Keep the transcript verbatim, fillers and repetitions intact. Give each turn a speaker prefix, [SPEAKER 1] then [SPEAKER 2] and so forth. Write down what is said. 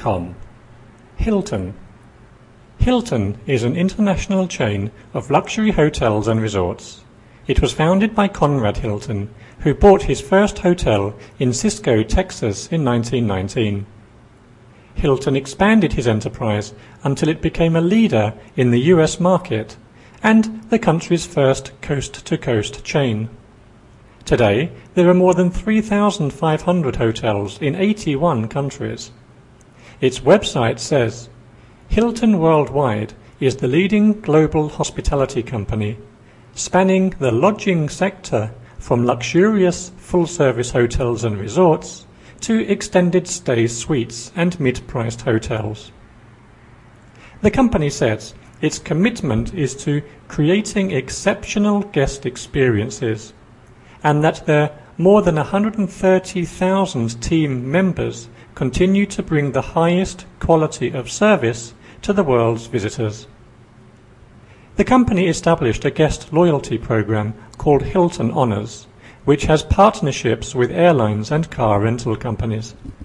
[SPEAKER 1] com. Hilton. Hilton is an international chain of luxury hotels and resorts. It was founded by Conrad Hilton, who bought his first hotel in Cisco, Texas in nineteen nineteen. Hilton expanded his enterprise until it became a leader in the U S market and the country's first coast-to-coast chain. Today, there are more than three thousand five hundred hotels in eighty-one countries. Its website says, Hilton Worldwide is the leading global hospitality company, spanning the lodging sector from luxurious full-service hotels and resorts to extended stay suites and mid-priced hotels. The company says its commitment is to creating exceptional guest experiences, and that their more than one hundred thirty thousand team members continue to bring the highest quality of service to the world's visitors. The company established a guest loyalty program called Hilton Honors, which has partnerships with airlines and car rental companies.